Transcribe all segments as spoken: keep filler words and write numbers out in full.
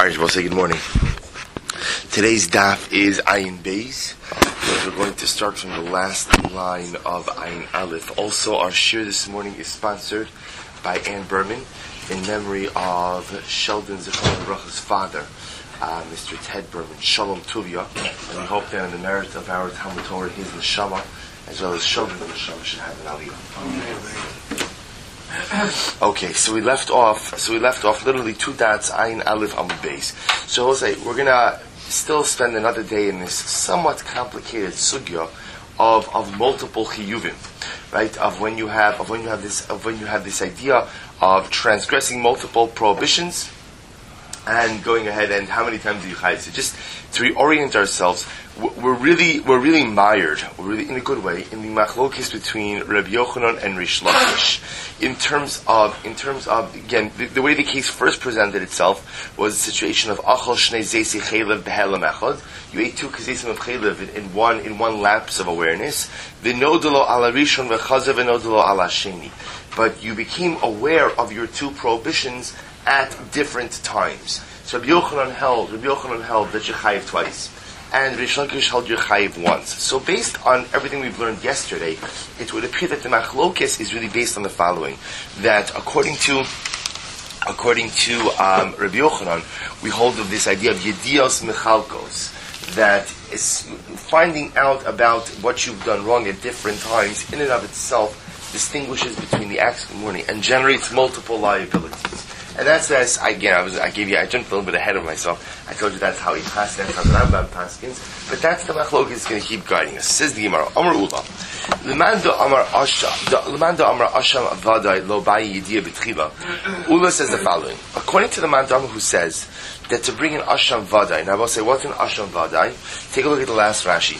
Alright, we'll say good morning. Today's daf is Ayin Beis. We're going to start from the last line of Ayin Aleph. Also, our shir this morning is sponsored by Ann Berman in memory of Sheldon Zichron Baruch's father, uh, Mister Ted Berman, Shalom Tuvia. And we hope that in the merit of our Talmud Torah, his neshama, as well as Sheldon's neshama, should have an aliyah. Amen. Okay, so we left off. So we left off literally two dots, Ayin Aleph Amud Beis. So we'll say we're gonna still spend another day in this somewhat complicated sugya of of multiple chiyuvim, right? Of when you have of when you have this of when you have this idea of transgressing multiple prohibitions and going ahead and how many times do you chayav? So just to reorient ourselves, we're really we're really mired, we're really in a good way in the machlokes between Rabbi Yochanan and Rish Lakish. In terms of, in terms of, again, the, the way the case first presented itself was the situation of achol shnei zeisi chaylev behelam echad. You ate two kazesim of chaylev in, in one in one lapse of awareness. V'nodelo ala rishon v'chazav v'nodelo ala sheni. But you became aware of your two prohibitions at different times. So Rabbi Yochanan held, Rabbi Yochanan held that you chayiv twice, and Rish Lakish held your chayiv once. So based on everything we've learned yesterday, it would appear that the machlokes is really based on the following: that according to according to um, Rabbi Yochanan, we hold of this idea of yedios mechalkos, that is finding out about what you've done wrong at different times in and of itself distinguishes between the acts of the morning and generates multiple liabilities. And that's as again, I was I gave you I jumped a little bit ahead of myself. I told you that's how he passed, that's how the Rambam paskins, but that's the machlok is going to keep guiding us. Says the Gemara, Amar Ula, Lemando Amar Asha, Lemando Amar Asham Vadai Lo Bayi Yidiyah B'Tchila. Ula says the following: according to the Mandam who says that to bring an Asham Vadai. Now I will say, what's an Asham Vadai? Take a look at the last Rashi.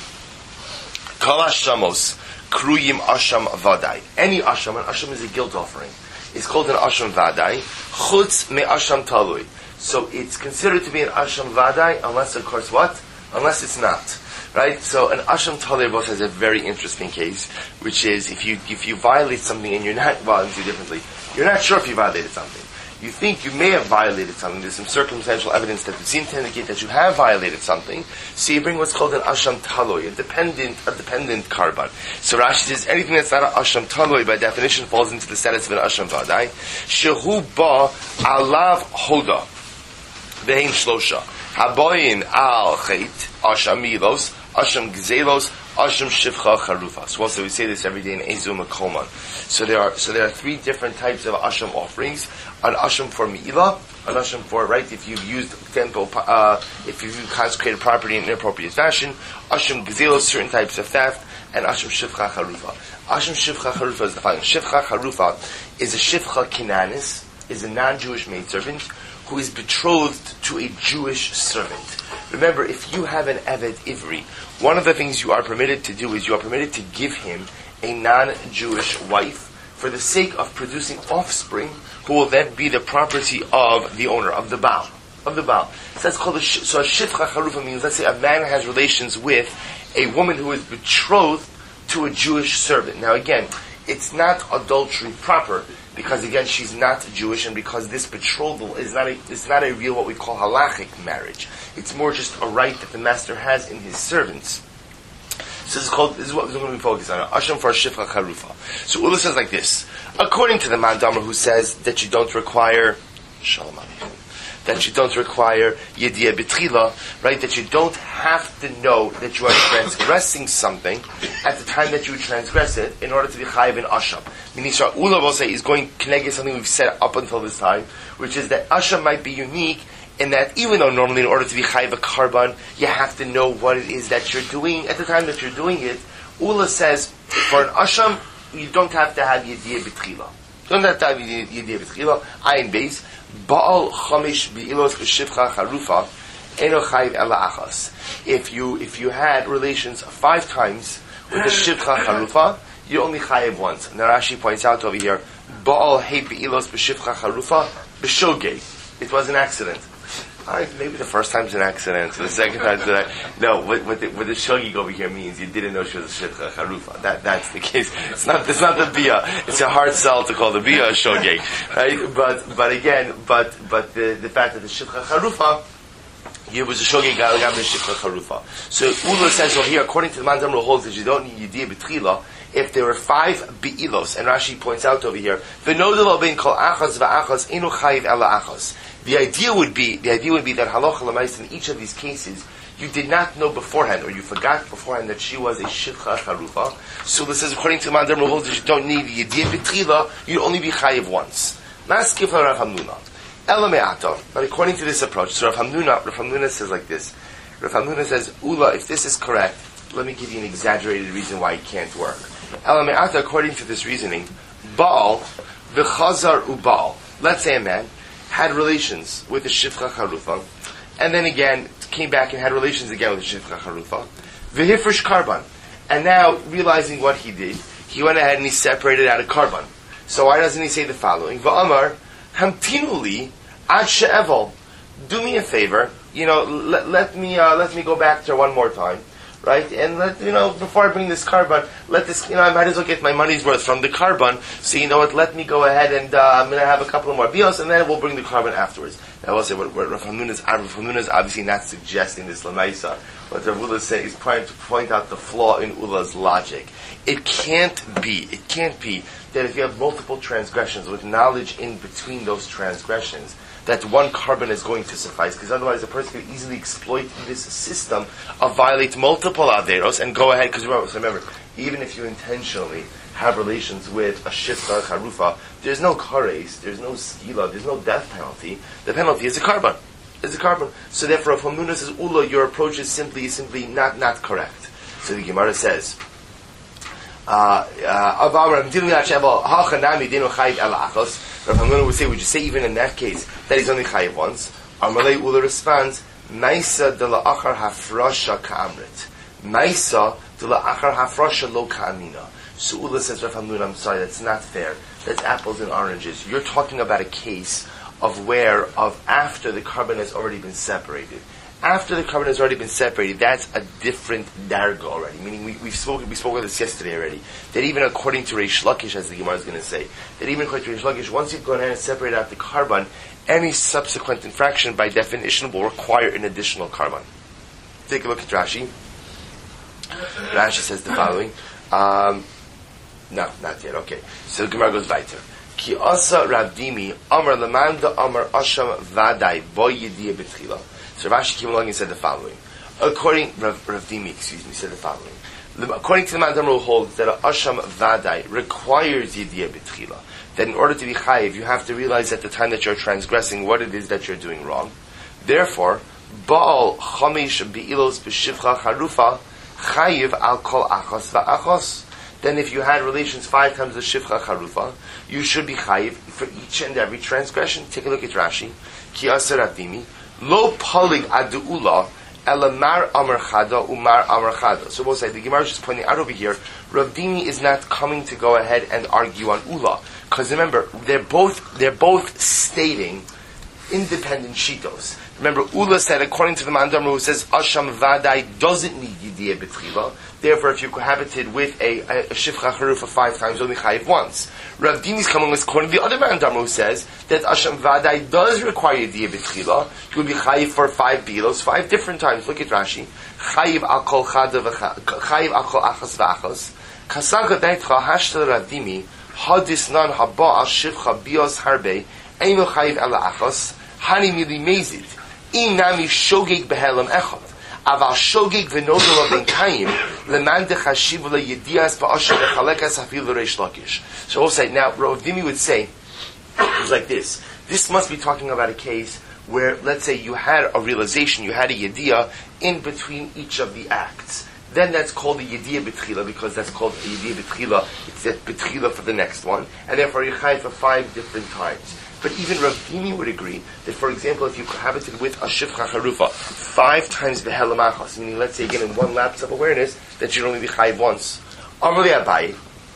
Kol Ashamos Kruyim Asham Vadai. Any Asham, an Asham is a guilt offering. It's called an Asham Vadai. Chutz me Asham Talui. So it's considered to be an Asham Vadai unless, of course, what? Unless it's not. Right? So an Asham Talui both has a very interesting case, which is if you if you violate something and you're not, well, let me do differently. You're not sure if you violated something. You think you may have violated something. There's some circumstantial evidence that would seem to indicate that you have violated something. So you bring what's called an Asham Talui, a dependent, a dependent karban. So Rashi says anything that's not an Asham Talui by definition falls into the status of an Asham Vadai. Shehu ba alav hoda ve'im shlosha haboyin al chait Asham milos Asham gzelos Asham shivcha charufa. So also we say this every day in Ezum Koman. So there are so there are three different types of Asham offerings. An Asham for Me'ilah, an Asham for, right, if you've used temple, uh, if you've consecrated property in an inappropriate fashion, Asham Gezelos, certain types of theft, and Asham Shivcha Charufa. Asham Shivcha Charufa is the following. Shivcha Charufa is a Shivcha Kinanis, is a non-Jewish maidservant who is betrothed to a Jewish servant. Remember, if you have an Eved Ivri, one of the things you are permitted to do is you are permitted to give him a non-Jewish wife for the sake of producing offspring who will then be the property of the owner, of the Baal. Of the Baal. So that's called a sh- so a Shivcha Charufa means, let's say a man has relations with a woman who is betrothed to a Jewish servant. Now again, it's not adultery proper, because again, she's not Jewish, and because this betrothal is not a, is not a real, what we call halachic marriage. It's more just a right that the master has in his servants. So this is called, this is what we're going to be focused on. Asham for Shivcha Charufa. So Ula says like this. According to the Mandamar who says that you don't require, Shalom Aleichem, that you don't require Yediyah B'Tchila, right, that you don't have to know that you are transgressing something at the time that you transgress it in order to be chayiv in Asham. Meaning, so Ula will say is going to connect something we've said up until this time, which is that Asham might be unique in that even though normally in order to be chayiv a karban, you have to know what it is that you're doing at the time that you're doing it. Ula says, for an asham, you don't have to have yediyah b'tchila. You don't have to have yediyah b'tchila. Ayin beis, ba'al chamish bi'ilos b'shivcha charufa, eno chayiv ela achas. If you, if you had relations five times with the shivcha charufa, you only chayiv once. And Rashi points out over here, ba'al hey bi'ilos b'shivcha charufa, b'shogeg. It was an accident. Right, maybe the first time's an accident, so the second time's an accident. No, what, what, the, what the shogig over here means, you didn't know she was a shivcha charufa. That, that's the case. It's not, it's not the bia. It's a hard sell to call the bia a shogig. Right? But, but again, but, but the, the fact that the shivcha charufa Here was a shogeg galagam shifcha charufa. So Ula says, well, here, according to the Man Zamru holds that you don't need yediyah b'tchila if there were five be'ilos, and Rashi points out over here, v'nodelo bein kol achaz v'achaz inu chayiv ela achaz. The idea would be, the idea would be that halacha l'mais in each of these cases, you did not know beforehand, or you forgot beforehand that she was a shifcha charufa. So this says, according to the Man Zamru holds that you don't need yediyah b'tchila, you'd only be chayiv once. Maskif Rav Hamnuna. But according to this approach, so Rav Hamnuna, Rav Hamnuna says like this. Rav Hamnuna says, Ula, if this is correct, let me give you an exaggerated reason why it can't work. Elame'ata, according to this reasoning, Baal, v'chazar u'Baal. Let's say a man had relations with the shifcha charufa, and then again came back and had relations again with the shifcha charufa, v'hifresh karban. And now, realizing what he did, he went ahead and he separated out a karban. So why doesn't he say the following? V'amar, hamtinuli, ad she'evel. Do me a favor, you know, let, let me uh, let me go back there one more time, right? And let, you know, before I bring this karban, let this, you know, I might as well get my money's worth from the karban. So you know what? Let me go ahead and uh, I'm going to have a couple of more bios, and then we'll bring the karban afterwards. Now, I will say what, what Rav Hamnuna is, Rav Hamnuna is obviously not suggesting this lemaisa. What Rav Ula is saying is trying to point out the flaw in Ula's logic. It can't be. It can't be that if you have multiple transgressions with knowledge in between those transgressions, that one karban is going to suffice, because otherwise a person could easily exploit this system of violate multiple averos and go ahead, because remember, so remember, even if you intentionally have relations with a shifcha charufa, there's no kares, there's no skila, there's no death penalty. The penalty is a karban. It's a karban. So therefore, if Hamnuna says, Ula, your approach is simply, simply not, not correct. So the Gemara says, Uh, uh, Rav Hamnuna would say, would you say even in that case that he's only chayiv once? Amalei Ula responds, Maisa de la achar hafrasha ka'amrit. Maisa de la achar hafrasha lo ka'amina. So Ula says, Rav Hamnuna, I'm sorry, that's not fair. That's apples and oranges. You're talking about a case of where, of after the karban has already been separated. After the karban has already been separated, that's a different darga already. Meaning, we, we've spoken, we spoke about this yesterday already. That even according to Reish Lakish, as the Gemara is going to say, that even according to Reish Lakish, once you've gone ahead and separated out the karban, any subsequent infraction, by definition, will require an additional karban. Take a look at Rashi. Rashi says the following. Um, no, not yet. Okay. So the Gemara goes weiter. Ki asa Rabdimi Amar Lamanda Amar Asham Vadai Bo Yediyah B'tchila. So Rashi came along and said the following. According, Rav, Rav Dimi, excuse me, said the following. According to the Man Zamru holds that Asham Vadai requires Yediyah B'tchila. That in order to be chayiv, you have to realize at the time that you're transgressing what it is that you're doing wrong. Therefore, Baal Chamish Be'ilos B'shivcha Charufa chayiv al kol achos va'achos. Then if you had relations five times the shivcha charufa, you should be chayiv for each and every transgression. Take a look at Rashi. Ki aser adimi. Lo palig adu'ula elamar amar chada umar amar chada. So we'll say, the Gemara is just pointing out over here, Rav Dimi is not coming to go ahead and argue on ula. Because remember, they're both, they're both stating independent shitos. Remember, Ula said, according to the Man Zamru, who says, Asham Vadai doesn't need Yediyah B'tchila. Therefore, if you cohabited with a, a, a Shifcha Charufa five times, only Chayiv once. Rav Dini's coming with, according to the other Man Zamru, who says that Asham Vadai does require Yediyah B'tchila. He would be Chayiv for five bilos, five different times. Look at Rashi. Chayiv al kol chada Chayiv al kol achas v'achas. Kasaga deitcha hashtal Rav Dimi, hadis nan haba al Shifcha bios harbe, eino Chayiv ala achas, hani mili mezid. In nami shogeg behelam echad. Aval shogeg v'nodol ben kayim leman dechashiv le'yedias ba'asher lechalekas hafil l'reish lakish. So we'll say, now, Rav Dimi would say, it was like this. This must be talking about a case where, let's say, you had a realization, you had a yediyah in between each of the acts. Then that's called a yediyah b'tchila, because that's called a yediyah b'tchila. It's that b'tchila for the next one. And therefore you chai for five different times. But even Rav Dimi would agree that, for example, if you cohabited with a shifcha charufa five times behelam achos, meaning, let's say again in one lapse of awareness, that you'd only be chayiv once. Amrli Abaye,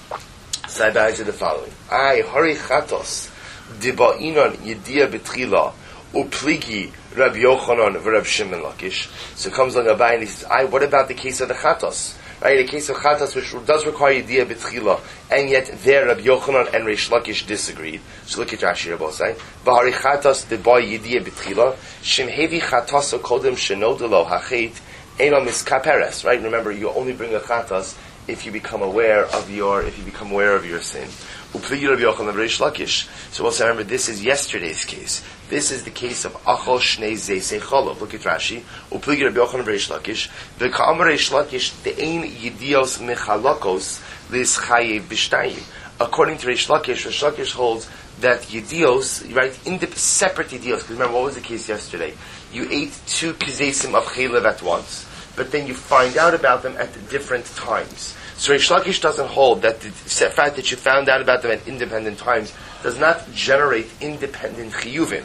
so Abaye said the following: Ay hari chatos diba'inon yediyah b'tchila upligi Rab Yochanan v'Rab Shimon Lakish. So comes along Abaye and he says, "Ay, what about the case of the chatos? right? A case of chatas which does require yediyah b'tchila, and yet there Rabbi Yochanan and Reish Lakish disagreed. So look at Rashi Rabbosai. V'hari chatas deboy yediyah b'tchila, shem hevi chatas kodem shenodelo hachet eno miskaperes. Right? Remember, you only bring a chatas if you become aware of your if you become aware of your sin. Upligi Rabbi Yochanan and Reish Lakish. So also remember, this is yesterday's case. This is the case of Achol Shnei Zeisei Cholov. Look at Rashi. Upligi Rabbi Yochanan and Reish Lakish. V'ka'amar Reish Lakish de'ein yidios mechalakos l'ischayev b'shtayim. According to Reish Lakish, Reish Lakish holds that yidios, right, indip- separate yidios. Because remember, what was the case yesterday? You ate two kizesim of chaylev at once, but then you find out about them at different times. So Reish Lakish doesn't hold that the fact that you found out about them at independent times does not generate independent chiyuvim.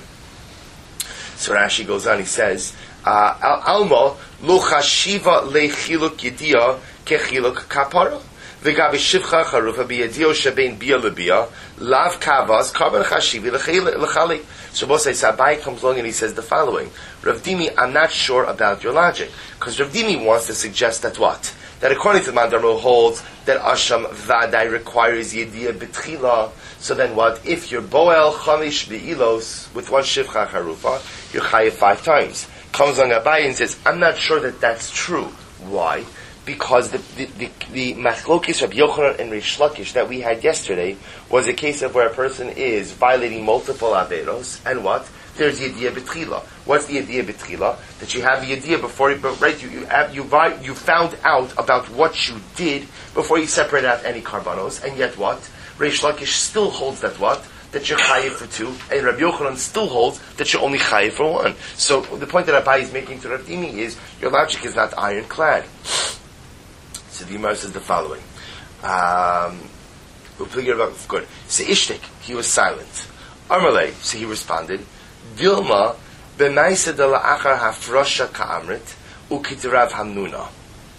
So Rashi goes on, he says, Alma lo chashiva lechiluk yediyah kechiluk kapara. V'gabi shivcha charufa b'yediyo shebein bia lebia lav kavas karban chashivi lechalik. So Moshe Sabai comes along and he says the following: Rav Dimi, I'm not sure about your logic, because Rav Dimi wants to suggest that what? That according to the Mandarmo holds that Asham Vadai requires Yediyah B'tchila. So then what? If you're Boel Chamish Be'ilos with one Shivcha Charufa, you're Chayiv five times. Comes on Abai and says, I'm not sure that that's true. Why? Because the the the, the Machlokis of Yochanan and Reish Lakish that we had yesterday was a case of where a person is violating multiple Averos, and what? There's Yediyah B'tchila. What's the Yediyah B'tchila? That you have the Yediyah before you, right? You you, have, you you found out about what you did before you separated out any karbanos, and yet what? Reish Lakish still holds that what? That you're chayiv for two, and Rabbi Yochanan still holds that you're only chayiv for one. So the point that Abai is making to Rav Dimi is your logic is not ironclad. So the Gemara says the following: um, Good. So Ishtik, he was silent. Amalei, so he responded. Dilma b'maisa de la'achar hafrosha ka'amrit ukitirav hamnuna.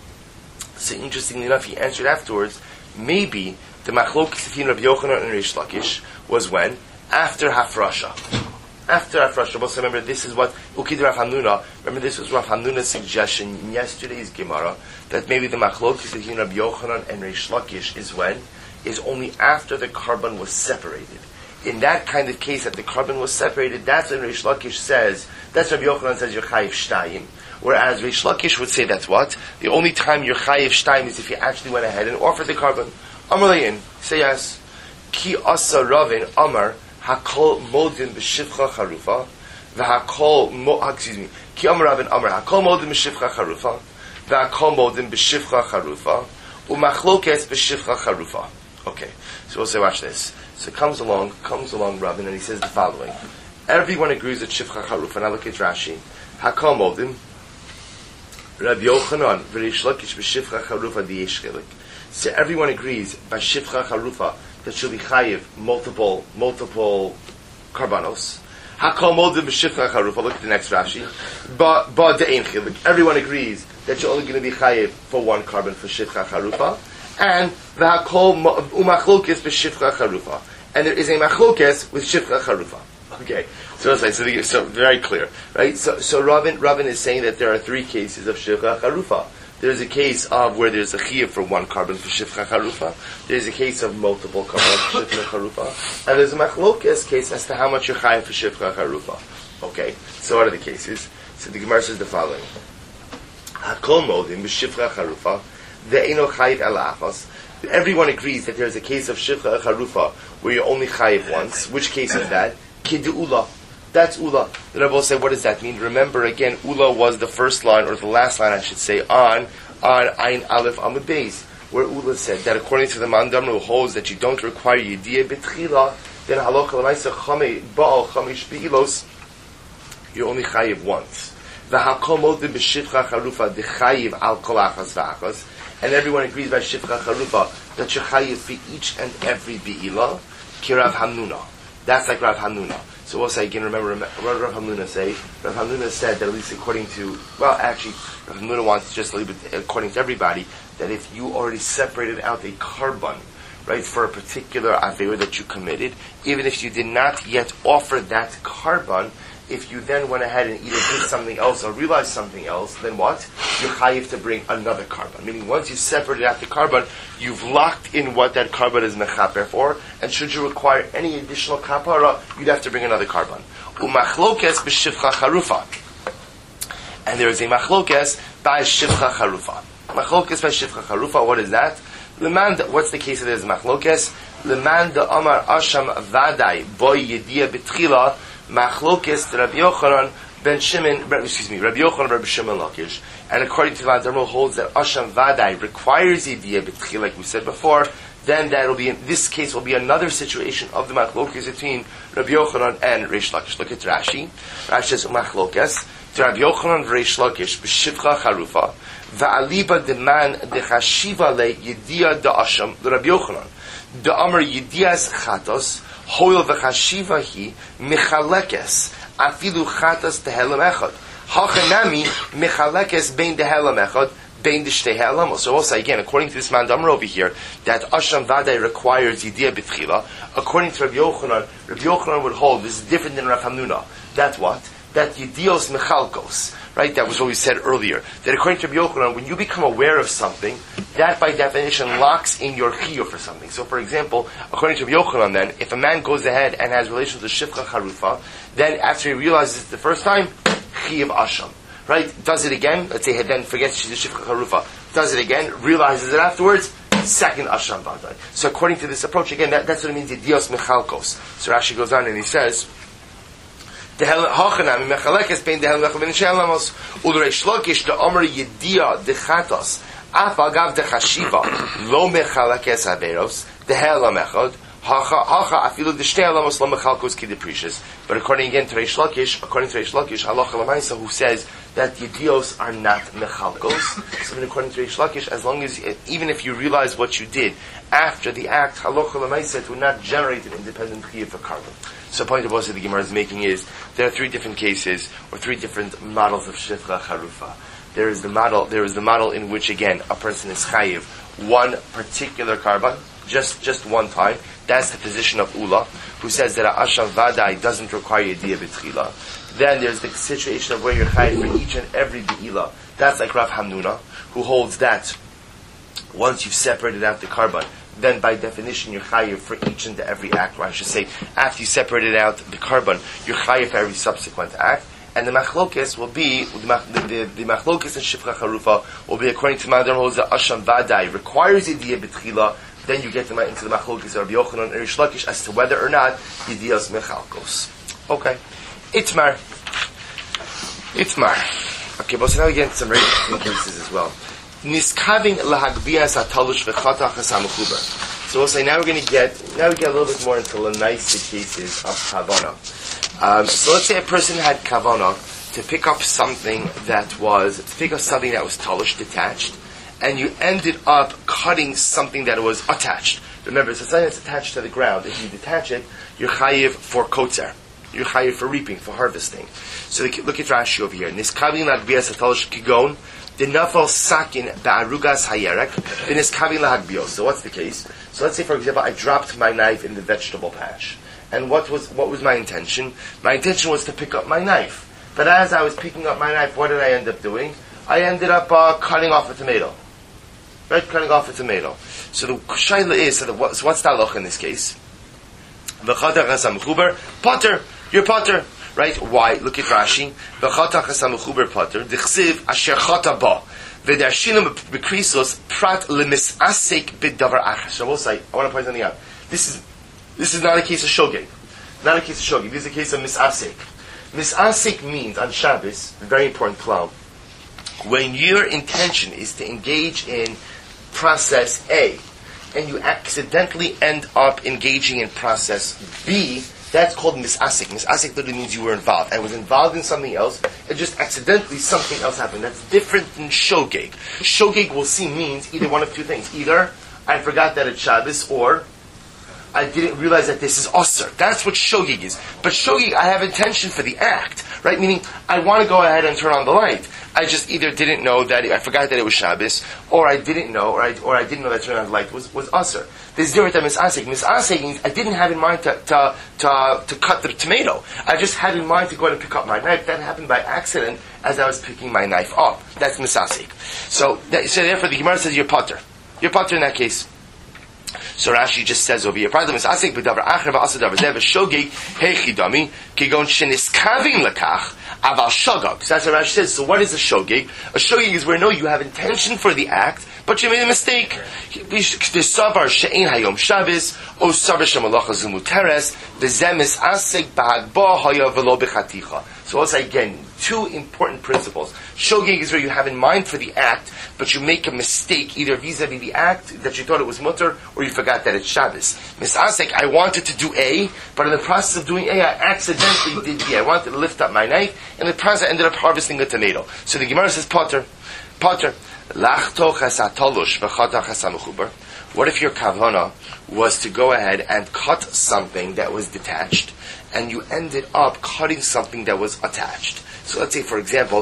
So interestingly enough, he answered afterwards. Maybe the machlokes between Rabbi Yochanan and Reish Lakish was when after hafrosha. After hafrosha, also remember this is what ukitirav hamnuna. Remember this was Rav Hamnuna's suggestion in yesterday's Gemara that maybe the machlokes between Rabbi Yochanan and Reish Lakish is when is only after the carbon was separated. In that kind of case, that the carbon was separated, that's when Reish Lakish says, that's Rabbi Yochanan says you're chayiv shtayim. Whereas Reish Lakish would say that's what? The only time you're chayiv shtayim is if you actually went ahead and offered the carbon. Amar le'in, say yes. Ki asa ravin amar hakol modin b'shivcha charufa v'hakol mo, excuse me, ki amar ravin amar hakol modin b'shivcha charufa v'hakol modin b'shivcha charufa u'machlokes b'shivcha charufa. Okay, so we'll say watch this. So comes along, comes along Rabin, and he says the following: everyone agrees that Shivcha Charuf. And I look at Rashi. Hakal Modim, Rabbi Yochanan, V'Reish Lakish b'Shivcha Charufa diyesh chelik. So everyone agrees by Shivcha Charufa that she'll be chayiv multiple, multiple karbanos. Hakal Modim b'Shivcha Charufa. Look at the next Rashi. Ba ba de'ein chelik. Everyone agrees that you're only going to be chayiv for one carbon for Shivcha Charufa. And the hakol umachlokes b'shivcha charufa, and there is a machlokes with shivcha charufa. Okay, so it's like so, the, so very clear, right? So, so Ravin Ravin is saying that there are three cases of shivcha charufa. There's a case of where there's a chiyuv for one carbon for shivcha charufa. There's a case of multiple carbons for shivcha charufa, and there's a machlokes case as to how much you're chayiv for shivcha charufa. Okay, so what are the cases? So the Gemara says the following: hakol modim b'shivcha charufa. Everyone agrees that there's a case of Shivcha Charufa where you only chayiv once. Which case is that? Kid Ula. That's Ula. The Rebbe will say, what does that mean? Remember again, Ula was the first line, or the last line I should say, on on Ayin Aleph Amud Beis, where Ula said that according to the Mandamru holds that you don't require Yediyah B'tchila, then Halacha L'maisa Chamei Baal Chamish Be'ilos, you only chayiv once. V'hakol modim b'shivcha charufa dechayiv al kol achas v'achas. And everyone agrees by Shivcha Charufa that you're chayiv for each and every Be'ilah, ki Rav Hamnuna. That's like Rav Hamnuna. So we'll say again, remember, what did Rav Hamnuna say? Rav Hamnuna said that at least according to, well actually, Rav Hamnuna wants just a little bit, according to everybody, that if you already separated out a carbon, right, for a particular Aveira that you committed, even if you did not yet offer that carbon, if you then went ahead and either did something else or realized something else, then what? You're chayiv to bring another carbon. Meaning, once you separated out the carbon, you've locked in what that carbon is mechaper for, and should you require any additional kapara, you'd have to bring another carbon. Umachlokes b'shivcha charufa. And there is a machlokes by shivcha charufa. Machlokes by shivcha charufa, what is that? Leman, what's the case of this machlokes? Leman de Amar Asham Vadai Boy Yedia Betchila Machlokes Rabbi Yochanan Ben Shimon, excuse me, Rabbi Yochanan Rabbi Shimon Lakish. And according to Van Dermo holds that Asham Vadai requires Yedia Betchila, like we said before. Then that will be, in this case, will be another situation of the machlokes between Rabbi Yochanan and Reish Lakish. Look at Rashi. Rashi says machlokes to Rabbi Yochanan Reish Lakish b'shivcha charufa va'aliba deman dechashiva le yedia da'asham the Rabbi Yochanan the Amar Yedias Chatos Hoil v'chashiva hi mechalekes afilu chatos tehelam echad hachanami mechalekes bein tehelam echad bein d'shtei helam. So also again, according to this mandamar over here, that Asham Vadai requires Yediyah B'tchila. According to Rabbi Yochanan, Rabbi Yochanan would hold this is different than Rav Hamnuna. That's what? That Yediyos Mechalkos. Right? That was what we said earlier. That according to Rabbi Yochanan, when you become aware of something, that by definition locks in your chiyuv for something. So for example, according to Rabbi Yochanan then, if a man goes ahead and has relations with Shivcha Charufa, then after he realizes it the first time, chiyuv Asham. Right? Does it again, let's say he then forgets she's a Shivcha Charufa, does it again, realizes it afterwards, second Asham Vadai. So according to this approach, again, that, that's what it means, Yediyos Mechalkos. So Rashi goes on and he says, the hachanami mechalekes bein dehel mechal ben shelamos ulreish lakish the Amar Yediyah dechatos af agav dechashiva lo mechalekes averos dehel mechad hacha hacha afilu deshtei alamos lo mechalkos kideprecious. But according again to Reish Lakish, according to Reish Lakish, halacha l'maisa, who says that Yediyos are not mechalkos. So then according to Reish Lakish, as long as even if you realize what you did after the act, halacha l'maisa, it would not generate an independent chiyuv for carbon. So the point of also the Gemara is making is there are three different cases or three different models of shivcha charufa. There is the model. There is the model in which again a person is chayiv one particular carbon, just just one time. That's the position of Ula, who says that a Asham Vadai doesn't require Yediyah B'tchila. Then there's the situation of where you're chayiv for each and every Be'ila. That's like Rav Hamnuna, who holds that once you've separated out the carbon, then by definition you're chayiv for each and every act, or I should say, after you separated out the carbon, you're chayiv for every subsequent act. And the machlokes will be, the, the, the machlokes and shivcha charufa will be according to Madam Rosa, Asham Vadai requires Yediyah B'tchila. Then you get them into the machlokes of Rabbi Yochanan and Reish Lakish as to whether or not Yediyos Mechalkos. Okay. Itmar. Itmar. Okay, but so now we get into some very interesting cases as well. Niskaving lahagbias atalush v'chatach hasamuchuber. So we'll say now we're going to get, now we get a little bit more into the nice cases of kavana. Um, so let's say a person had kavana to pick up something that was, to pick up something that was talush, detached, and you ended up cutting something that was attached. Remember, it's something that's attached to the ground. If you detach it, you're chayiv for kotzer. You're chayiv for reaping, for harvesting. So look at Rashi over here. Niskavin lagbias atalosh kigon, the nafal sakin ba'arugas hayerek, the niskavin lahagbios. So what's the case? So let's say, for example, I dropped my knife in the vegetable patch. And what was what was my intention? My intention was to pick up my knife. But as I was picking up my knife, what did I end up doing? I ended up uh, cutting off a tomato. Right, cutting off a tomato. So the shaila is, so, the, what, so what's the halacha in this case? V'chatach hasam chuber, potter, you're potter. Right, why? Look at Rashi. V'chatach hasam chuber potter, d'chsiv asher chata ba, v'dershinim b'krisos prat lemisasek b'davar achas. So we'll say, I want to point something out. This is, this is not a case of shogeg. Not a case of shogeg. This is a case of misasek. Misasek means, on Shabbos, a very important klal, when your intention is to engage in process A, and you accidentally end up engaging in process B, that's called misasik. Misasik literally means you were involved. I was involved in something else, and just accidentally something else happened. That's different than shogeg. Shogeg, we'll see, means either one of two things. Either I forgot that it's Shabbos, or I didn't realize that this is osir. That's what shogeg is. But shogeg, I have intention for the act. right? Meaning, I want to go ahead and turn on the light. I just either didn't know that, I forgot that it was Shabbos, or I didn't know, or I, or I didn't know that turning on the light was, was Asr. There's different than misasek. Misasek means I didn't have in mind to, to, to, to cut the tomato. I just had in mind to go ahead and pick up my knife. That happened by accident as I was picking my knife up. That's misasek. So, that, so therefore the Gemara says you're potter. You're potter in that case. So Rashi just says over here, "Pradam is asik b'davar acher v'asad davar zeh v'shogeg heichidami kigon sheniskavim lekach aval shogeg." So that's what Rashi says. So what is a shogeg? A shogeg is where no, you have intention for the act, but you made a mistake. V'savar she'ein hayom Shabbos o savar shemalacha zumuteres v'zeh misasik b'hagba haya v'lo b'chaticha. So also again, two important principles. Shogeg is where you have in mind for the act, but you make a mistake either vis-a-vis the act that you thought it was mutter, or you forgot that it's Shabbos. Misasek, I wanted to do A, but in the process of doing A, I accidentally did B. I wanted to lift up my knife, and in the process I ended up harvesting a tomato. So the Gemara says, Potter, Potter, lachto chesatolosh v'chata chesamechuber. What if your kavana was to go ahead and cut something that was detached, and you ended up cutting something that was attached? So let's say, for example,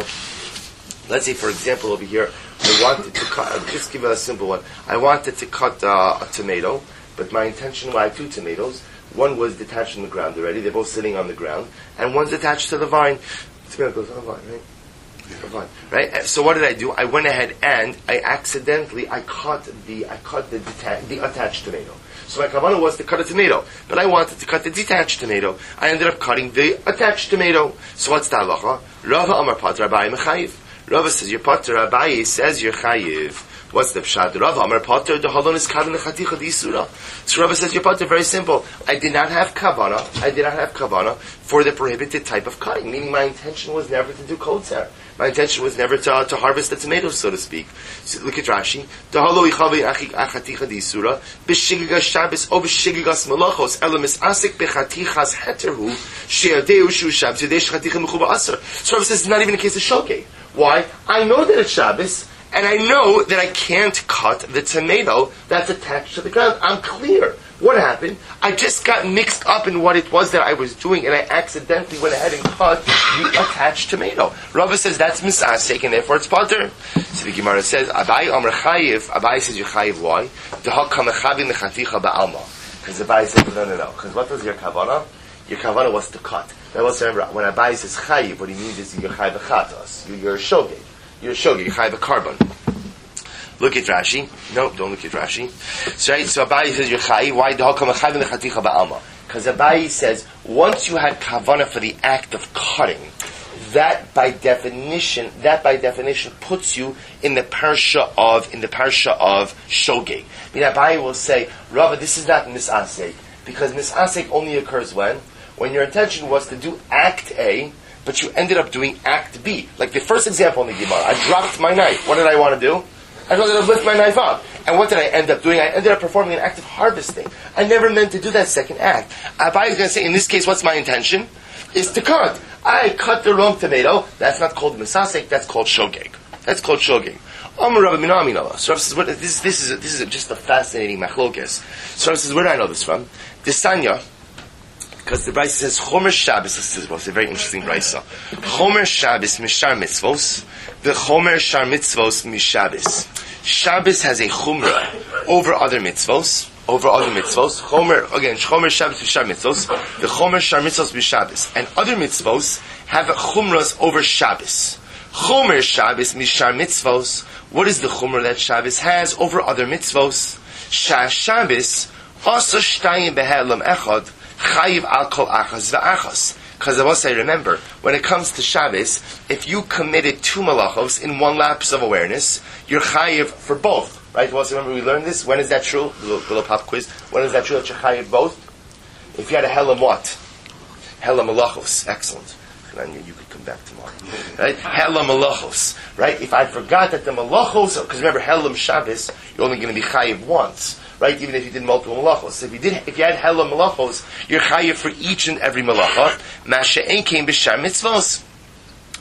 let's say, for example, over here, I wanted to cut, I'll just give it a simple one. I wanted to cut uh, a tomato, but my intention was I had two tomatoes. One was detached on the ground already, they're both sitting on the ground, and one's attached to the vine. The tomato goes on the vine, right? The vine, right? So what did I do? I went ahead and I accidentally, I cut the, I cut the, deta- the attached tomato. So my kavanah was to cut a tomato, but I wanted to cut the detached tomato. I ended up cutting the attached tomato. So what's the halacha? Rava Amar Patra Abaye Mechayiv. Rava says you're Patra, Abaye says you're Chayiv. What's the pshat? Rava Amar Patra, the halon is kavan lechaticha d'isura. So Rava says you're Patra, very simple. I did not have kavanah, I did not have kavanah for the prohibited type of cutting, meaning my intention was never to do kotzer. My intention was never to, uh, to harvest the tomatoes, so to speak. So look at Rashi. Tahalo ichavi achaticha d'isura b'shigigas Shabbos o b'shigigas malachos elamis asik b'chatichas heterhu she'adeu shu Shabbos yadei shchaticha mechuba aser. So Rav says it's not even a case of shogeg. Why? I know that it's Shabbos, and I know that I can't cut the tomato that's attached to the ground. I'm clear. What happened? I just got mixed up in what it was that I was doing, and I accidentally went ahead and cut the attached tomato. Rava says that's misasek, and therefore it's potter. So the Gemara says, Abai Amar Chayiv. Abai says you're Chayiv. Why? Because Abai says no, no, no. Because what was your kavanah? Your kavanah was to cut. Now let's remember, when Abai says Chayiv, what he means is you're Chayiv chatos. You're a shogeg. You're a shogeg. You're Chayiv carbon. Look at Rashi. No, don't look at Rashi. So, right, so Abayi says you're chayi. Why? Because Abayi says once you had kavana for the act of cutting, that by definition, that by definition puts you in the parsha of in the parsha of shogeg. I mean, Abayi will say, Rava, this is not misasek, because misasek only occurs when when your intention was to do act A, but you ended up doing act B. Like the first example in the Gemara, I dropped my knife. What did I want to do? I wanted to lift my knife up. And what did I end up doing? I ended up performing an act of harvesting. I never meant to do that second act. Abai is going to say, in this case, what's my intention? Is to cut. I cut the wrong tomato. That's not called misasek, that's called shogeg. That's called shogeg. Amar Rabbi Minamina. So Rabbi says, what, this, this, is, this is just a fascinating machlokes. So Rabbi says, where do I know this from? This Sanya, because the Brisa says, Chomer Shabbos, this is a very interesting Brisa. Chomer Shabbos mishar mitzvos, the Chomer shar mitzvos mishabbos. Shabbos has a chumrah over other mitzvos, over other mitzvos. Chomer, again, Chomer Shabbos mishar mitzvos, the Chomer shar mitzvos mishabbos. And other mitzvos have chumras over Shabbos. Chomer Shabbos mishar mitzvos, what is the chumrah that Shabbos has over other mitzvos? Shah Shabbos, also shtayim behelam echad, chayiv al kol achas v'achas. Because of us, I remember, when it comes to Shabbos, if you committed two malachos in one lapse of awareness, you're chayiv for both. Right? Also, remember we learned this? When is that true? A little, little pop quiz. When is that true that you're chayiv both? If you had a helam what? Helam malachos. Excellent. I knew you could come back tomorrow. Right? Helam malachos. Right? If I forgot that the malachos, because remember, helam Shabbos, you're only going to be chayiv once. Right, even if you did multiple malachos. So if you did, if you had hella malachos, you're chayiv for each and every malacha. Masha ein came b'shar mitzvos.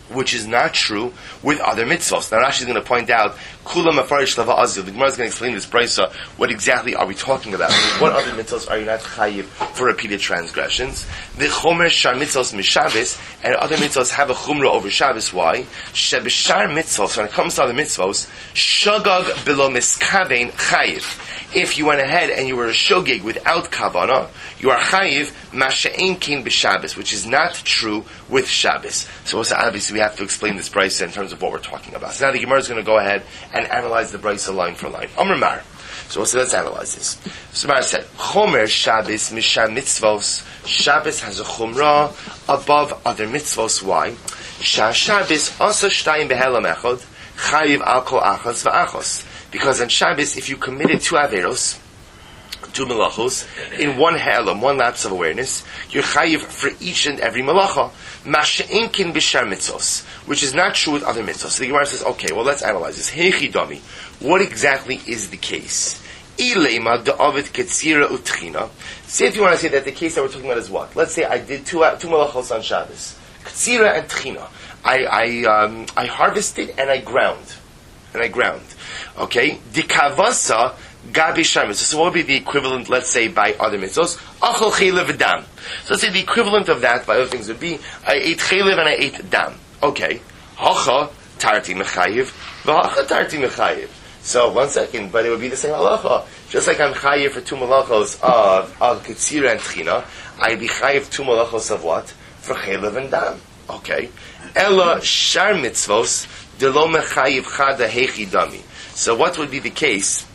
which is not true with other mitzvahs. Now Rashi is going to point out, Kula Mafarish Lava Azil. The Gemara is going to explain this brisa. What exactly are we talking about? What other mitzvahs are you not chayiv for repeated transgressions? The Chomer Shar mitzvahs mishabes, and other mitzvahs have a chumrah over Shabbos. Why? Shebeshar mitzvahs, when it comes to other mitzvahs, shagag below miskavein chayiv. If you went ahead and you were a shogeg without kavana, you are chayiv masha'ein kin b'Shabbos, which is not true with Shabbos. So also obviously we have to explain this brisa in terms of what we're talking about. So now the Gemara is going to go ahead and analyze the brisa line for line. Amar Mar. So also let's analyze this. So Mar said, Chomer Shabbos mishar mitzvos. Shabbos has a chumrah above other mitzvos. Why? Shah Shabbos also shtayim behelam echad chayiv al kol achos v'achos. Because on Shabbos, if you committed two averos, two malachos, in one ha'elam, one lapse of awareness, you're chayiv for each and every malacha. Masha'in kin b'shar mitzvos, which is not true with other mitzvos. So the Gemara says, okay, well let's analyze this. Heichi dami, what exactly is the case? Ilema da'avid ketzira utchina. Say if you want to say that the case that we're talking about is what? Let's say I did two two malachos on Shabbos, ketzira and tchina. I I um, I harvested and I ground, and I ground. Okay, dikavasa gabi shar mitzvos. So what would be the equivalent? Let's say by other mitzvos, achol chaylev v'dam. So let's say the equivalent of that by other things would be I ate chaylev and I ate dam. Okay, hacha tarti mechayiv, v'hacha tarti mechayiv. So one second, but it would be the same halacha. Just like I'm chayiv for two malachos of of ketzira and tchina, I'd be chayiv two malachos of what? For chaylev and dam. Okay, ella shar mitzvos delo mechayiv chada heichi dami. So what would be the case?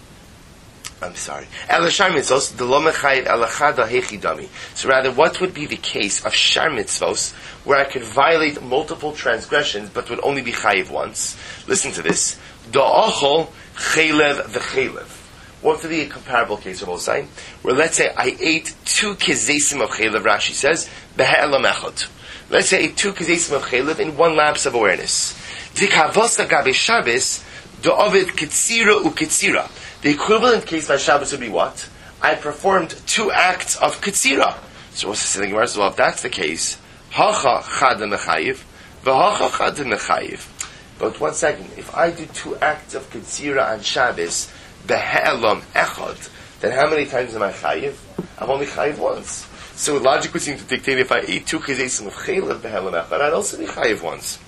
I'm sorry. Ela shar mitzvos delo mechayiv ela chada heichi dami. So rather, what would be the case of shar mitzvos where I could violate multiple transgressions but would only be chayiv once? Listen to this. Da'achol chaylev v'chaylev. What would be a comparable case of Osai? Where let's say I ate two kezesim of chaylev, Rashi says, behe'elam echad. Let's say I ate two kezesim of chaylev in one lapse of awareness. Dikavasa gabe Shabbos, da'avid ketzira u'ketzira. The equivalent case by Shabbos would be what? I performed two acts of ketzira. So what's the saying? Well, if that's the case, hacha chada mechayiv, v'hacha chada mechayiv. But one second, if I do two acts of ketzira on Shabbos, behe'elam echad, then how many times am I chayiv? I'm only chayiv once. So logic would seem to dictate if I ate two kezesim of chaylev behe'elam echad, I'd also be chayiv once.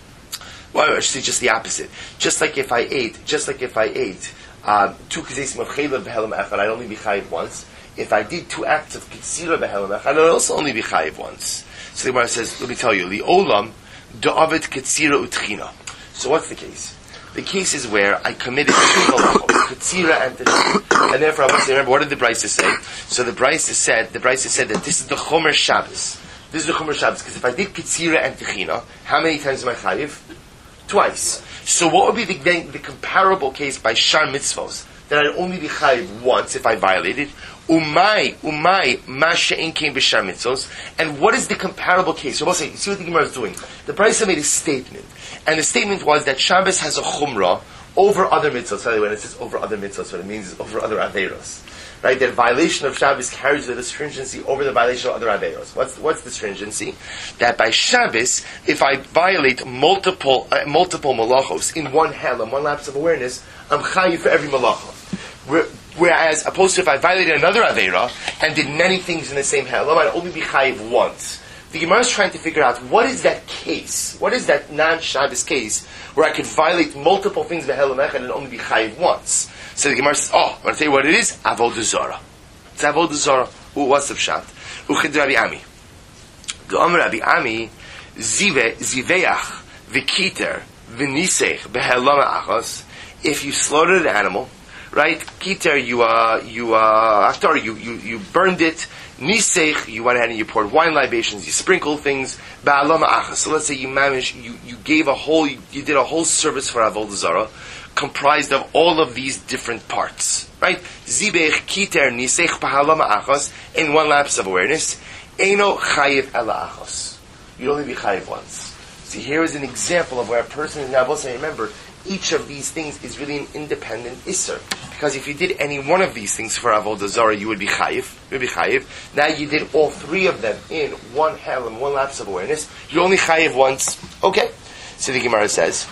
Well, actually, just the opposite. Just like if I ate, just like if I ate um, two kezesim of chaylev behe'elam echad, I'd only be chayiv once. If I did two acts of ketzira behe'elam echad, I'd also only be chayiv once. So the Gemara says, let me tell you, the olam da'avid ketzira utchina. So what's the case? The case is where I committed two malachos, ketzira and tchina, and therefore I must remember what did the Brisa say? So the Brisa said, the Brisa said that this is the Chomer Shabbos. This is the Chomer Shabbos because if I did ketzira and tchina, how many times am I chayiv? Twice. So what would be the, the, the comparable case by shar mitzvos that I'd only be chayiv once if I violated? Umay, umay, ma she'en kein b'shar mitzvos. And what is the comparable case? So we'll say, see what the Gemara is doing. The Brisa made a statement. And the statement was that Shabbos has a chumrah over other mitzvahs. By the way, when it says over other mitzvahs, what it means is over other averos. Right? That violation of Shabbos carries with a stringency over the violation of other averos. What's, what's the stringency? That by Shabbos, if I violate multiple, uh, multiple malachos in one helam, one lapse of awareness, I'm chayiv for every malacha. Whereas, opposed to if I violated another avera and did many things in the same helam, I'd only be chayiv once. The Gemara is trying to figure out what is that case, what is that non-Shabbos case where I could violate multiple things behe'elam echad and only be chayiv once. So the Gemara says, oh, I want to tell you what it is, avodah zara. It's avodah zara. Ooh, what's the pshat? Uchid Rabbi Ami. G'omer Rabbi Ami, zive, ziveach, v'kiter, v'nisech, behe'elam achos. If you slaughtered an animal, right? Kiter, you uh, you uh, after you you you burned it. Nisech, you went ahead and you poured wine libations, you sprinkled things. Ba'alam achas. So let's say you managed, you, you gave a whole, you, you did a whole service for avodah zara, comprised of all of these different parts, right? Zibech, kiter, nisech, ba'alam achas, in one lapse of awareness. Eino chayiv ela achas. You'd only be chayiv once. See, here is an example of where a person is now also remember, each of these things is really an independent isser. Because if you did any one of these things for Avodah Zarah, you would be chayiv. You would be chayiv. Now you did all three of them in one helam, one lapse of awareness. You only chayiv once. Okay. So the Gemara says,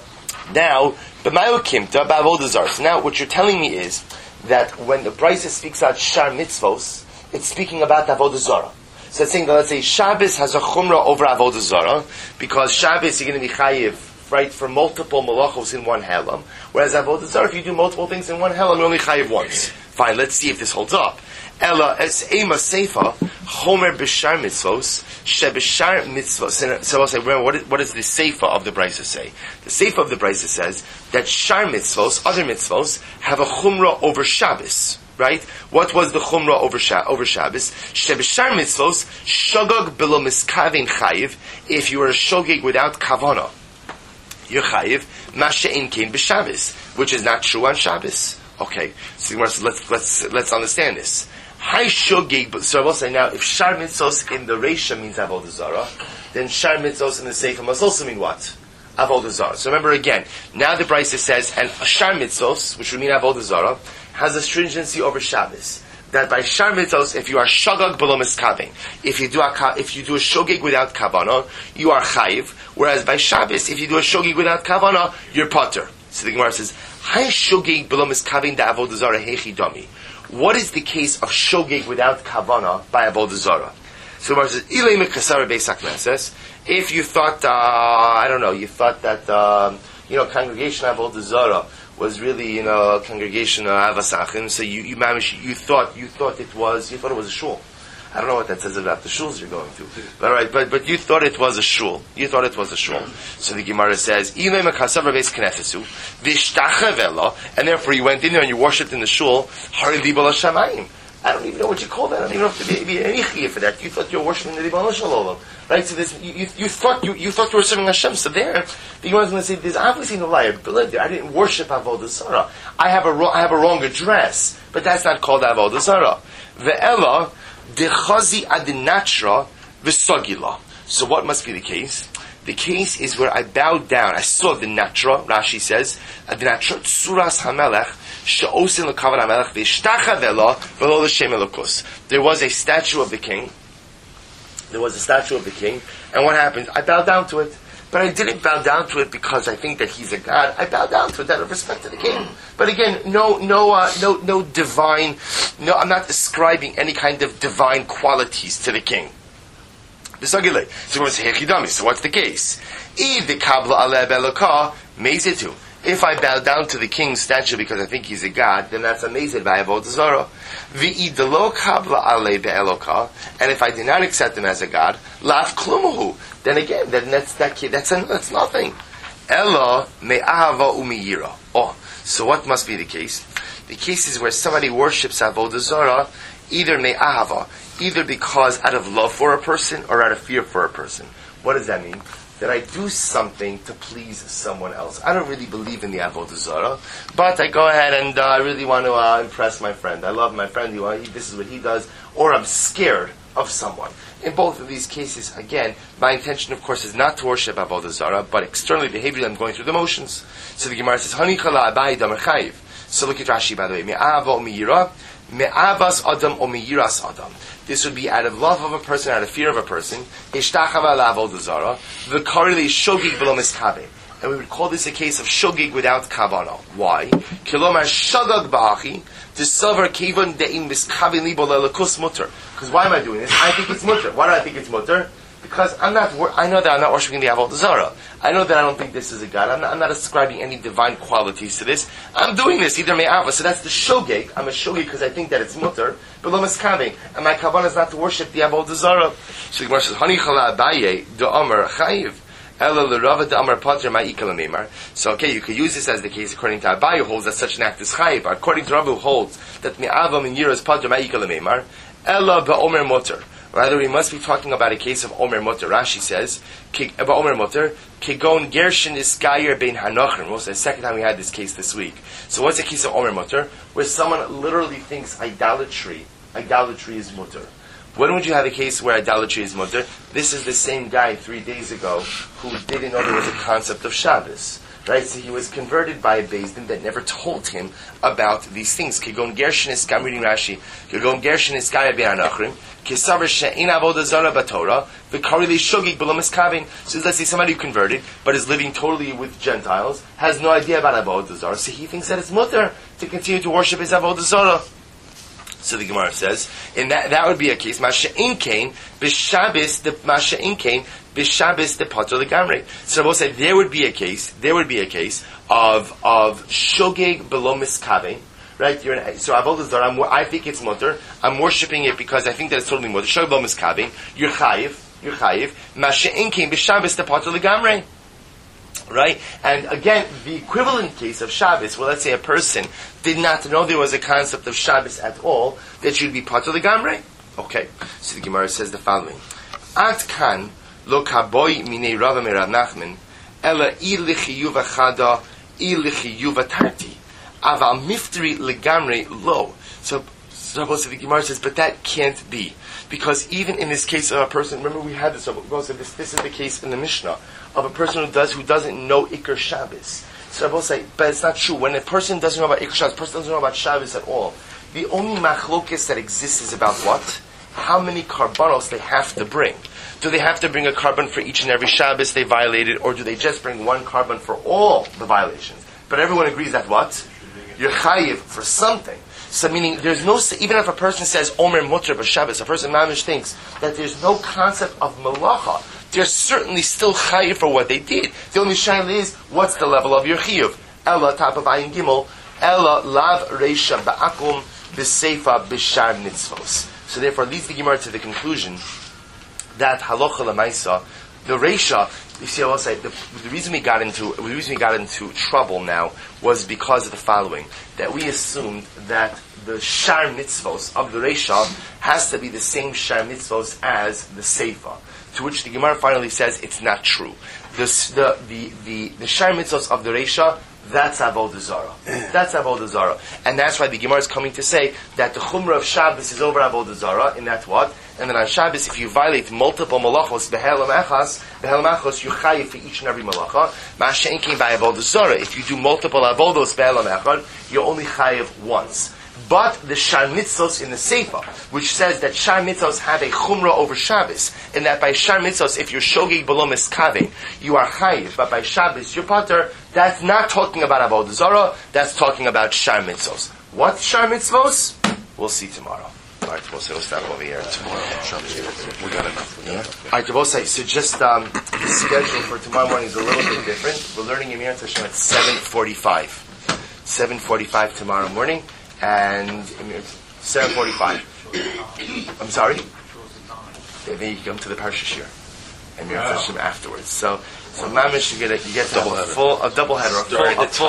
now, b'mayu kimta b'Avodah Zarah. So now what you're telling me is that when the Brisa speaks out shar mitzvos, it's speaking about Avodah Zarah. So it's saying that, let's say, Shabbos has a chumrah over Avodah Zarah, because Shabbos you're going to be chayiv, right, for multiple malachos in one helam. Whereas Avodah Zarah, if you do multiple things in one helam, you only chayiv once. Fine, let's see if this holds up. Ella es ema seifa chomer b'shar mitzvos she b'shar mitzvos. So I'll say, remember, what is, what does the seifa of the Brisa say? The seifa of the Brisa says that shar mitzvos, other mitzvos, have a chumrah over Shabbos. Right? What was the chumrah over Sha- over Shabbos? Shebeshar mitzvos shogog below miskavein chayiv. If you were a shogeg without kavana, you're chayiv. Mashe in kain b'Shabbos, which is not true on Shabbos. Okay, so let's let's let's understand this. Hi shogeg. So I will say now, if shar mitzvos in the reisha means avodah zarah, then shar mitzvos in the seifa must also mean what? Avodah zarah. So remember again. Now the Brisa says, and shar mitzvos, which would mean avodah zarah, has a stringency over Shabbos. That by shar mitzvos, if you are shogeg below miskavein, if you do a if you do a shogeg without kavana, you are chayiv. Whereas by Shabbos, if you do a shogeg without kavana, you're potter. So the Gemara says, "Hay shogeg below miskavein da avodah zarah hechi dami." What is the case of shogeg without kavana by avodah zarah? So the Gemara says, "Ilay mekasar beis hakneses." If you thought, uh, I don't know, you thought that um, you know, congregation avodah zarah was really, you know, a congregation of Avasachim, so you, you managed, you thought, you thought it was, you thought it was a shul. I don't know what that says about the shuls you're going to. But alright, but, but you thought it was a shul. You thought it was a shul. So the Gemara says, and therefore you went in there and you worshipped in the shul, I don't even know what you call that. I don't even know if there be any chiyah for that. You thought you were worshiping the Ribono Shel Olam. Right? So this, you, you, you thought you, you thought you were serving Hashem. So there, the Gemara is going to say, there's obviously no liability there. I didn't worship Avodah Zarah. I have a I have a wrong address, but that's not called Avodah Zarah. Ve'ela dechazi adinatra v'sogila. So what must be the case? The case is where I bowed down. I saw the natra. Rashi says, adinatra tsuras hamelech. There was a statue of the king. There was a statue of the king. And what happened? I bowed down to it. But I didn't bow down to it because I think that he's a god. I bowed down to it out of respect to the king. But again, no, no, uh, no, no divine, no, I'm not ascribing any kind of divine qualities to the king. So what's the case? If I bow down to the king's statue because I think he's a god, then that's amazing by avodah zarah. And if I do not accept him as a god, laf klumuhu, then again, then that's that kid. That's a, that's nothing. Ella me'ahava umiyira. Oh, so what must be the case? The case is where somebody worships avodah zarah, either me'ahava, either because out of love for a person or out of fear for a person. What does that mean? That I do something to please someone else. I don't really believe in the avodah zarah, but I go ahead and uh, I really want to uh, impress my friend. I love my friend. He, he, this is what he does. Or I'm scared of someone. In both of these cases, again, my intention, of course, is not to worship avodah zarah, but externally, behaviorally, I'm going through the motions. So the Gemara says, "Hani chala abai damer chayiv." So look at Rashi, by the way. Me'ava o miyira, me'avas adam o miyiras adam. This would be out of love of a person, out of fear of a person. Ishtachava la'avodah zarah, v'karili shogig below miskaveh. And we would call this a case of shogig without kavanah. Why? Kilomar shagag ba'achi, discover kevon de'im miskaveh libo lelakus mutter. Because why am I doing this? I think it's mutter. Why do I think it's mutter? Because I'm not, I know that I'm not worshiping the avodah zarah. I know that I don't think this is a god. I'm not, I'm not ascribing any divine qualities to this. I'm doing this either me'ava. So that's the shogeg. I'm a shogeg because I think that it's mutter. But lo miskaveh. And my kavanah is not to worship the avodah zarah. So the Gemara says, "Hani chala abaye do amar chayiv." So okay, you could use this as the case according to Abaye, who holds that such an act is chayiv. According to Rabbi, who holds that me'ava min yira is padra ma'ikal meimar. Ella ba'omer mutter. Rather, we must be talking about a case of Omer Mutter. Rashi says, about Omer Mutter, Kegon Gershon is Gayer bein Hanochrim. Well, it's the second time we had this case this week. So what's the case of Omer Mutter? Where someone literally thinks idolatry, idolatry is mutter. When would you have a case where idolatry is mutter? This is the same guy three days ago who didn't know there was a concept of Shabbos. Right, so he was converted by a Beis Din that never told him about these things. Kigon Gershonis, I'm reading Rashi. Kigon Gershonis Gaya Be'anachrim. Kisavar She'in Avodah Zara B'Torah. V'Karili Shogig B'Lo Miskavin. So let's say somebody who converted, but is living totally with Gentiles, has no idea about Avodah Zara, so he thinks that it's mutter to continue to worship his Avodah Zara. So the Gemara says, and that that would be a case. Masha'in Kain b'Shabbos the Masha'in Kain b'Shabbos the Pater legamrei. So Rabbi said there would be a case. There would be a case of of shogeg below miskavein. Right? You're in, so Avodah Zarah. I'm, I think it's mutter. I'm worshiping it because I think that it's totally mutter. Shogeg below miskavein. You're chayiv. You're chayiv. Masha'in Kain b'Shabbos the Pater legamrei. Right? And again, the equivalent case of Shabbos, well, let's say a person did not know there was a concept of Shabbos at all, that should be part of the Gamre. Okay. So the Gemara says the following. At kan lo kaboy minei Rava merav Nachman ela I lichiyuv achada I lichiyuv atarti aval mifteri legamre lo. So, so the Gemara says, but that can't be. Because even in this case of a person, remember we had this, this, this is the case in the Mishnah, of a person who does who doesn't know Iker Shabbos. So I will say, but it's not true. When a person doesn't know about Iker Shabbos, a person doesn't know about Shabbos at all. The only machlokes that exists is about what? How many karbanos they have to bring. Do they have to bring a carbon for each and every Shabbos they violated, or do they just bring one carbon for all the violations? But everyone agrees that what? You're chayiv for something. So meaning, there's no, even if a person says Omer Mutter b'Shabbos, a person mamish thinks that there's no concept of malacha. They're certainly still chayiv for what they did. The only shaila is, what's the level of your chiyuv? Ella, top of ayin gimel, Ella lav reisha ba'akum b'seifa b'shar mitzvos. So therefore, leads the Gemara to the conclusion that halacha l'maisa, the reisha, you see, I will say, the, the reason we got into the reason we got into trouble now was because of the following: that we assumed that the shar mitzvos of the reisha has to be the same shar mitzvos as the seifa. To which the Gemara finally says it's not true. The the the the, the shar mitzvos of the reisha, that's avodah zara. That's avodah zara, and that's why the Gemara is coming to say that the chumrah of Shabbos is over avodah zara. In that what? And then on Shabbos, if you violate multiple malachos, behelam echas, behelam echos, you chayiv for each and every malacha. Masha'en came by avodah zara. If you do multiple avodos behelam echad, you only chayiv once. But the shar mitzvos in the Seifa, which says that shar mitzvos have a chumrah over Shabbos, and that by shar mitzvos, if you're shogeg below miskaveh, you are chayiv, but by Shabbos, you're pater, that's not talking about avodah zara, that's talking about shar mitzvos. What shar mitzvos? We'll see tomorrow. All right, we'll, we'll stop over here tomorrow. We got enough. Yeah? All right, we'll say, so just um, the schedule for tomorrow morning is a little bit different. We're learning Yemir Tashem at seven forty-five. seven forty-five tomorrow morning. And seven forty-five. I'm sorry? And then you come to the Parsha Shir. And you're wow. Hashem afterwards. So, so Mamish, you get a, you get double a full, a double header, a full, a full,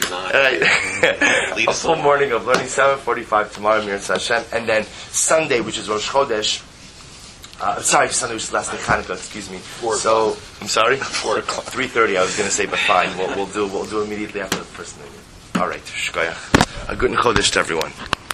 right, a full morning of learning seven forty-five tomorrow, Mir Hashem, and then Sunday, which is Rosh Chodesh. Uh, sorry, Sunday, which is last day Hanukkah. Excuse me. Four so, I'm sorry. Four o'clock. Three thirty. I was going to say, but fine. We'll, we'll do. We'll do immediately after the first meeting. All right. Shkoyach. A good Chodesh to everyone.